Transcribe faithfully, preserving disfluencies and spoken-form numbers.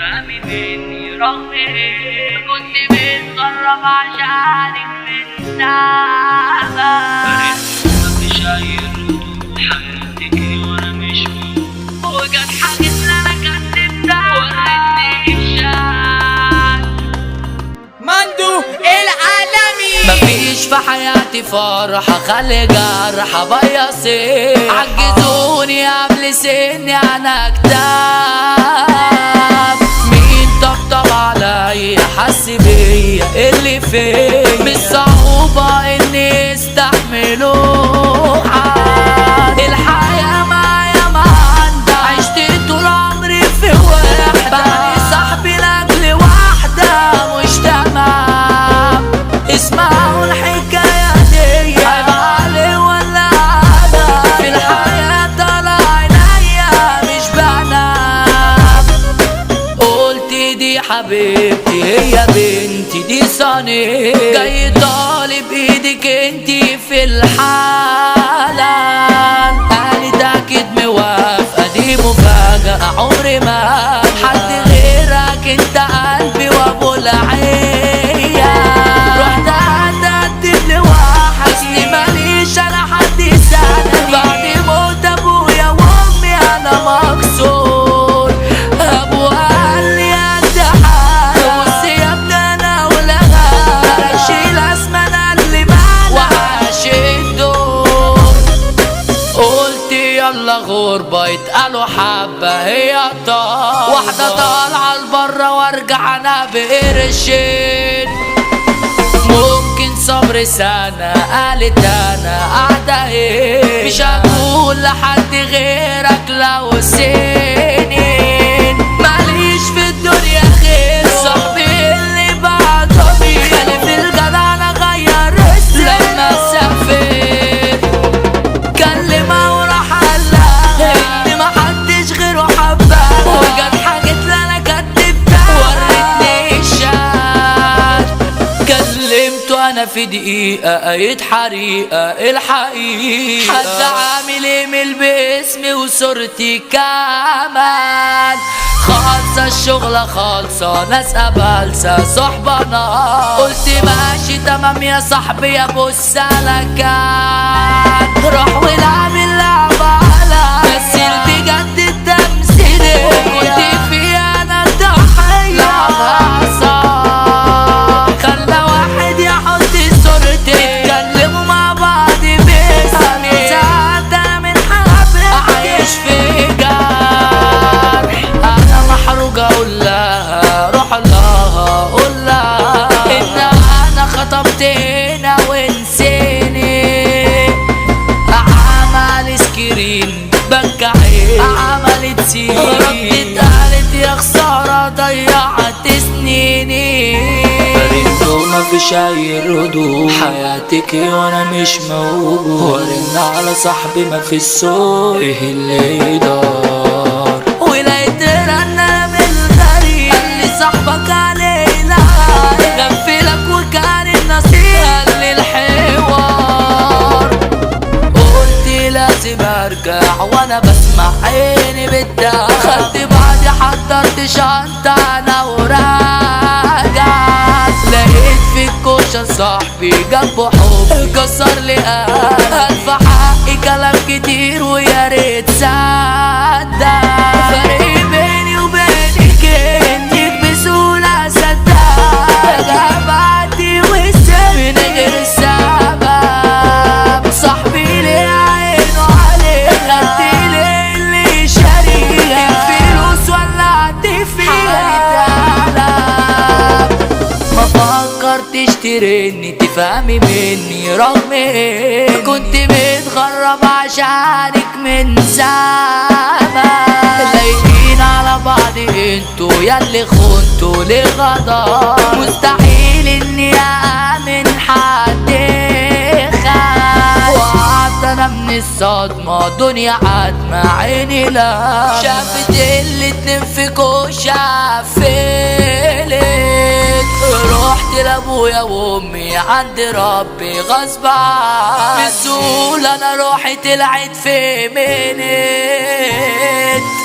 تفهمي مني رغم إيه كنت متغرب عشانك من زمان. مفيش أي ردود حياتك وأنا مش موجود، وجت حاجات أنا كتبتها وريتني الشات. مندو العالمي. مفيش في حياتي فرحة خلي جرحة بيصير، عجزوني قبل سني أنا كتاب. مين طبطب عليا حس بيا اللي فيا، مش صعوبة إني استحملوها. الحياة معايا ما عندها، عشت طول عمري في وحدة، بعد صاحبي لأجل واحدة مش تمام. اسمعوا الحكاية دي عيب علي ولا أنا، في الحياة طالع عينيا مش بنام. قلت دي حبيبتي هي بنتي دي صنيع، جاي طالب ايدك انتي في الحلال. قالت اكيد موافقة دي مفاجأة عمري ما حد غيرك انت قلبي وابو العيال. رحت اتقدم لواحد اصلي ماليش انا حد يساعدني، بعد موت ابويا وامي انا مكسور. ابويا قال لي انت حالة بص يا ابني انا ولغا، اشيل اسمى انا اللي معنا وعاش الدور. قلت يلا غربة يتقالوا حبة هي طار، واحدة طالعة لبرا وارجع انا بقرشين. ممكن صبر سنة قالت انا قاعدة ايه، مش هقول لحد غيرك لو سنين. ماليش في الدنيا غير صاحبي اللي بعضني، خالف الجدع انا غير اسمي لما سافر. كلمها وراح قالها ان محدش غيره حبها، وجت حاجات اللي انا كتبتها وريتني الشات. كلمته انا في دقيقة قايت حريقة الحقيقة، حد عامل ايميل باسمي وصورتي كمان. خالصة الشغلة خالصة ناس قبالسة صحبنا، قلت ماشي تمام يا صاحبي يا ابو السلكات. روح والعب اللعبة على مثل بجد التمثيل، كنت فيها انا الضحية لعبها صح. خلى واحد يحط صورتي اتكلموا مع بعض باسمي، ساعات انا من حبيبتي عايش في جرح. انا محروق اقول لها روح لها قول لها ان انا خطبت هنا ونسيني. عمل سكرين بكعين عملت سين، ردت قالت يا خسارة ضيعت سنيني. برنتو مفيش اي ردود حياتك وانا مش موجود، ورن على صاحبي ما في السوق ايه اللي يدار. ولقيت رنة من الغريب قال لي صاحبك علينا غفلك وكان النصيب قال لي الحوار. قلت لازم ارجع وانا بسمع عيني بتدعى، خدت بعضي حضرت شنطة انا وراجع. لقيت في الكوشة صاحبي جنبه حب كسر لي قلب، في حقي كلام كتير ويا ريت صدق. فرق بيني وبينك انك بسهولة صدق، بعدي وسط من غير سبب. صاحبي ليه عينه عليه خدت ليه اللي شاريه، الفلوس ولعت فيها ما فكرتش ترني تفهمي مني رغم إيه كنت متغرب عشانك من زمان. لايقين على بعض انتوا ياللي خنتوا لغدا، مستحيل اني اامن حد خان. وقعدت انا من الصدمة دنيا عتمة عيني لا شافت الاتنين في كوشة فيلت. رحت لابويا وامي عند ربي غصب عني، بسهولة انا روحي طلعت في منت.